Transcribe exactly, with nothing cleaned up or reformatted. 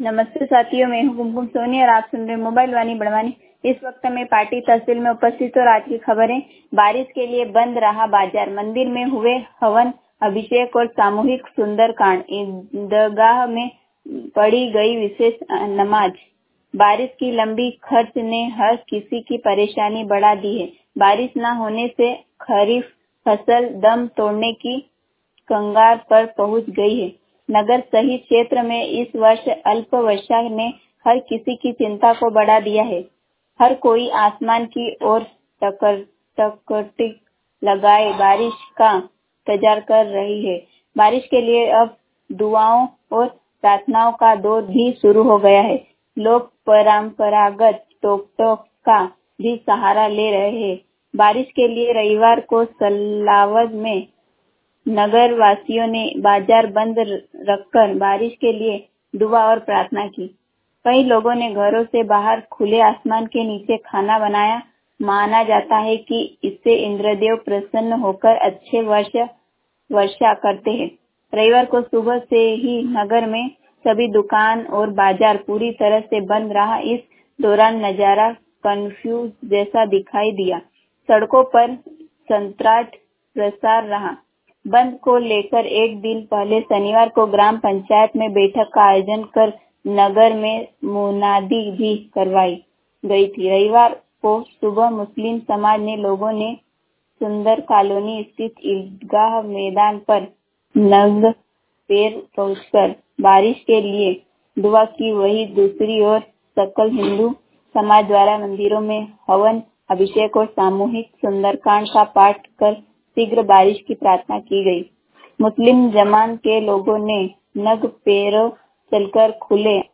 नमस्ते साथियों, मैं हूँ कुमकुम सोनी और आप सुन रहे मोबाइल वाणी बड़वानी। इस वक्त में पार्टी तहसील में उपस्थित और आज की खबरें। बारिश के लिए बंद रहा बाजार, मंदिर में हुए हवन, अभिषेक और सामूहिक सुंदरकांड, ईदगाह में पढ़ी गई विशेष नमाज। बारिश की लंबी खर्च ने हर किसी की परेशानी बढ़ा दी है। बारिश न होने से खरीफ फसल दम तोड़ने की कंगार पर पहुंच गई है। नगर सहित क्षेत्र में इस वर्ष अल्प वर्षा ने हर किसी की चिंता को बढ़ा दिया है। हर कोई आसमान की ओर टकटकी लगाए बारिश का इंतजार कर रही है। बारिश के लिए अब दुआओं और प्रार्थनाओं का दौर भी शुरू हो गया है। लोग परंपरागत टोक-टोक का भी सहारा ले रहे हैं। बारिश के लिए रविवार को सलावद में नगर वासियों ने बाजार बंद रखकर बारिश के लिए दुआ और प्रार्थना की। कई लोगों ने घरों से बाहर खुले आसमान के नीचे खाना बनाया। माना जाता है कि इससे इंद्रदेव प्रसन्न होकर अच्छे वर्ष वर्षा करते हैं। रविवार को सुबह से ही नगर में सभी दुकान और बाजार पूरी तरह से बंद रहा। इस दौरान नजारा कंफ्यूज जैसा दिखाई दिया। सड़कों पर सन्नाटा प्रसार रहा। बंद को लेकर एक दिन पहले शनिवार को ग्राम पंचायत में बैठक का आयोजन कर नगर में मुनादी भी करवाई गई थी। रविवार को सुबह मुस्लिम समाज ने लोगों ने सुंदर कॉलोनी स्थित ईदगाह मैदान पर नंगे पैर पहुंचकर बारिश के लिए दुआ की। वहीं दूसरी ओर सकल हिंदू समाज द्वारा मंदिरों में हवन, अभिषेक और सामूहिक सुंदरकांड का पाठ कर शीघ्र बारिश की प्रार्थना की गई। मुस्लिम जमात के लोगों ने नंगे पैरों चलकर खुले